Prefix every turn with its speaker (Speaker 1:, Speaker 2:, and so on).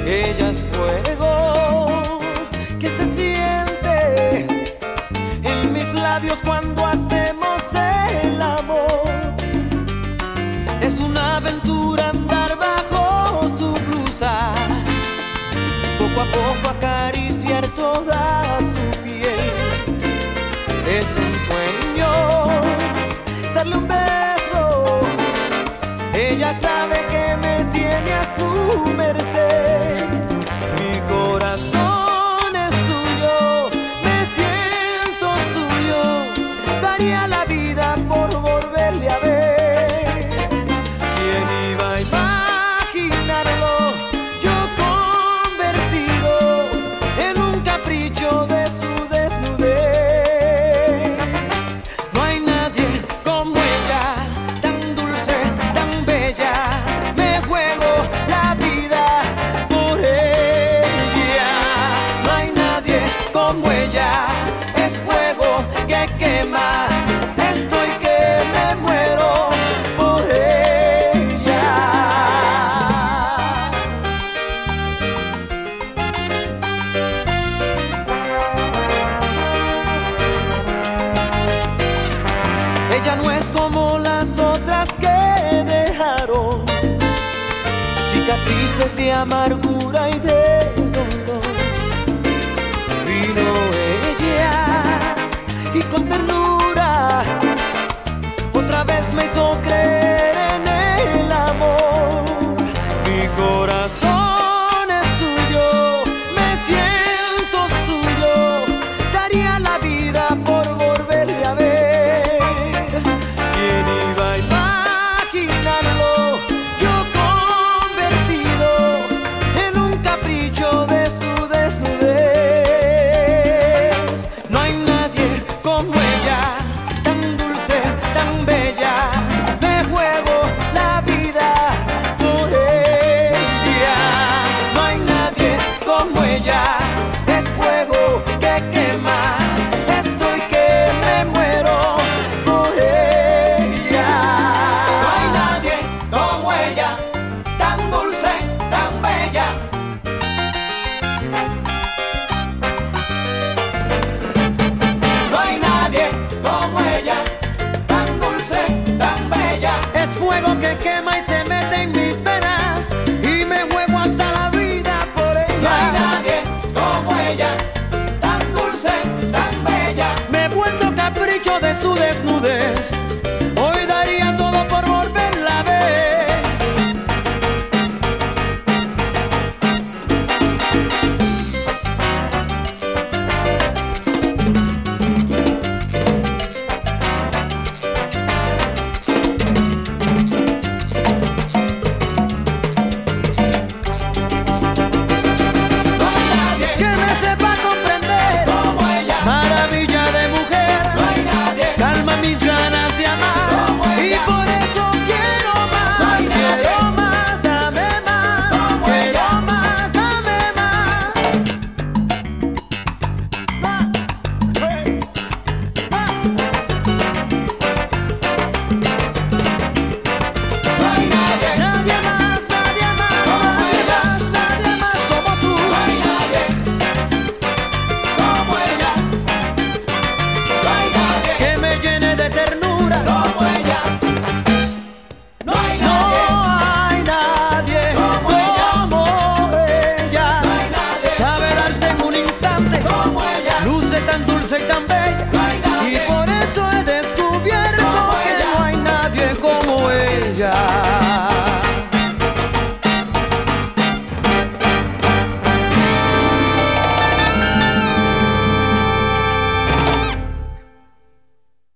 Speaker 1: Ella es fuego que se siente en mis labios cuando hacemos el amor. Es una aventura andar bajo su blusa, poco a poco acariciar toda su piel. Es un sueño darle un beso. Ella sabe que me tiene a su merced. Mi corazón es suyo, me siento suyo. Daría la vida por volverle a ver. ¿Quién iba a imaginarlo? Yo convertido en un capricho de su desnudez. No hay nadie como ella, tan dulce, tan bella. Me juego la vida por ella. No hay nadie como ella, es fuego que quema. Estoy que me muero por ella. Ella no es como las otras que dejaron cicatrices de amargura y de dolor. Vino ella y con ternura otra vez me hizo creer en el amor. Mi corazón